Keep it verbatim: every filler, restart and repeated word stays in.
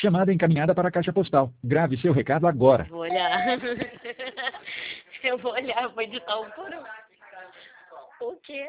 Chamada encaminhada para a caixa postal. Grave seu recado agora. Vou olhar. Eu vou olhar, vou editar um por um. O quê?